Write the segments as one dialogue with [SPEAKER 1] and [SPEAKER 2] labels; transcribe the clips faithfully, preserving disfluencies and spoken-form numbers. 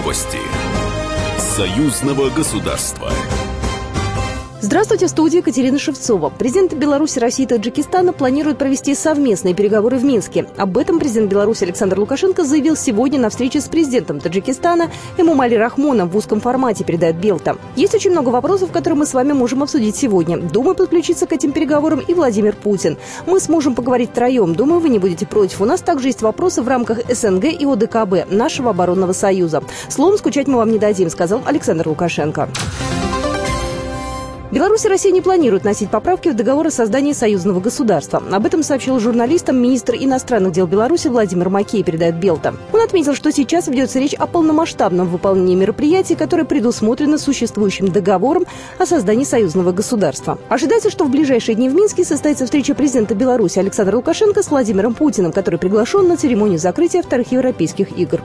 [SPEAKER 1] Новости союзного государства.
[SPEAKER 2] Здравствуйте, в студии Екатерина Шевцова. Президенты Беларуси, России и Таджикистана планируют провести совместные переговоры в Минске. Об этом президент Беларуси Александр Лукашенко заявил сегодня на встрече с президентом Таджикистана Эмомали Рахмоном в узком формате, передает Белта. Есть очень много вопросов, которые мы с вами можем обсудить сегодня. Думаю, подключиться к этим переговорам и Владимир Путин. Мы сможем поговорить втроем. Думаю, вы не будете против. У нас также есть вопросы в рамках СНГ и ОДКБ, нашего оборонного союза. Словом, скучать мы вам не дадим, сказал Александр Лукашенко. Беларусь и Россия не планируют вносить поправки в договор о создании союзного государства. Об этом сообщил журналистам министр иностранных дел Беларуси Владимир Макей, передает Белта. Он отметил, что сейчас ведется речь о полномасштабном выполнении мероприятий, которые предусмотрены существующим договором о создании союзного государства. Ожидается, что в ближайшие дни в Минске состоится встреча президента Беларуси Александра Лукашенко с Владимиром Путиным, который приглашен на церемонию закрытия вторых европейских игр.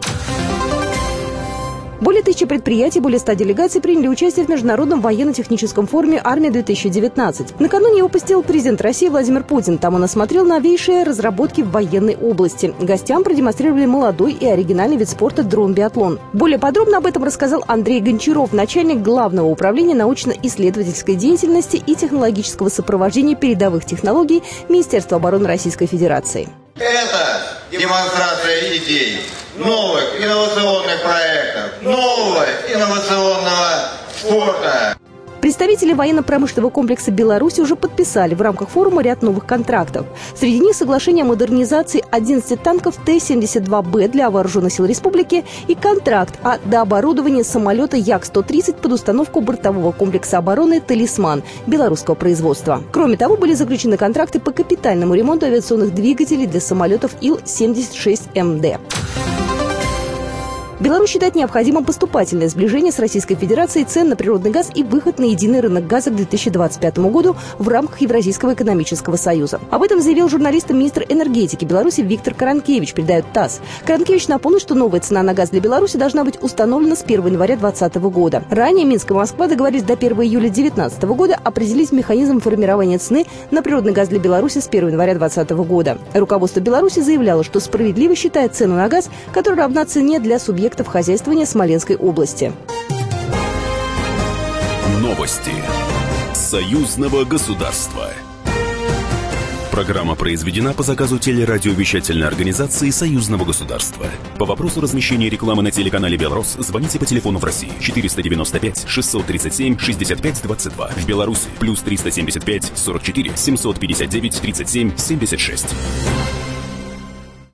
[SPEAKER 2] Более тысячи предприятий, более ста делегаций приняли участие в Международном военно-техническом форуме «Армия-две тысячи девятнадцать». Накануне его посетил президент России Владимир Путин. Там он осмотрел новейшие разработки в военной области. Гостям продемонстрировали молодой и оригинальный вид спорта дрон-биатлон. Более подробно об этом рассказал Андрей Гончаров, начальник Главного управления научно-исследовательской деятельности и технологического сопровождения передовых технологий Министерства обороны Российской Федерации.
[SPEAKER 3] Это демонстрация идей, новых инновационных проектов, нового инновационного спорта.
[SPEAKER 2] Представители военно-промышленного комплекса Беларуси уже подписали в рамках форума ряд новых контрактов. Среди них соглашение о модернизации одиннадцати танков Т семьдесят два Б для вооруженных сил республики и контракт о дооборудовании самолета Як сто тридцать под установку бортового комплекса обороны «Талисман» белорусского производства. Кроме того, были заключены контракты по капитальному ремонту авиационных двигателей для самолетов Ил семьдесят шесть М Д. Беларусь считает необходимым поступательное сближение с Российской Федерацией цен на природный газ и выход на единый рынок газа к две тысячи двадцать пятому году в рамках Евразийского экономического союза. Об этом заявил журналистам министр энергетики Беларуси Виктор Каранкевич, передает ТАСС. Каранкевич напомнил, что новая цена на газ для Беларуси должна быть установлена с первого января две тысячи двадцатого года. Ранее Минск и Москва договорились до первого июля две тысячи девятнадцатого года определить механизм формирования цены на природный газ для Беларуси с первого января две тысячи двадцатого года. Руководство Беларуси заявляло, что справедливо считает цену на газ, которая равна цене для субъектов хозяйствования Смоленской области.
[SPEAKER 1] Новости союзного государства. Программа произведена по заказу телерадиовещательной организации Союзного государства. По вопросу размещения рекламы на телеканале «Белрос» звоните по телефону в России четыреста девяносто пять шестьсот тридцать семь шестьдесят пять двадцать два. В Беларуси плюс триста семьдесят пять сорок четыре семьсот пятьдесят девять тридцать семь семьдесят шесть.